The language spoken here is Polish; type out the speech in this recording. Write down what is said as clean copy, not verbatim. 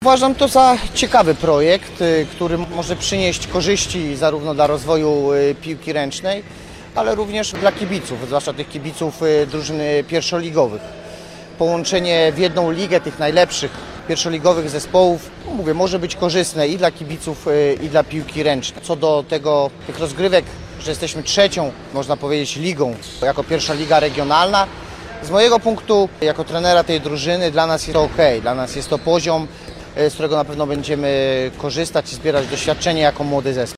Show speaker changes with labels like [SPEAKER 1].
[SPEAKER 1] Uważam to za ciekawy projekt, który może przynieść korzyści zarówno dla rozwoju piłki ręcznej, ale również dla kibiców, zwłaszcza tych kibiców drużyn pierwszoligowych. Połączenie w jedną ligę tych najlepszych pierwszoligowych zespołów, mówię, może być korzystne i dla kibiców, i dla piłki ręcznej. Co do tych rozgrywek, że jesteśmy trzecią, można powiedzieć, ligą, jako pierwsza liga regionalna, z mojego punktu, jako trenera tej drużyny, dla nas jest to ok, dla nas jest to poziom, z którego na pewno będziemy korzystać i zbierać doświadczenie jako młody zespół.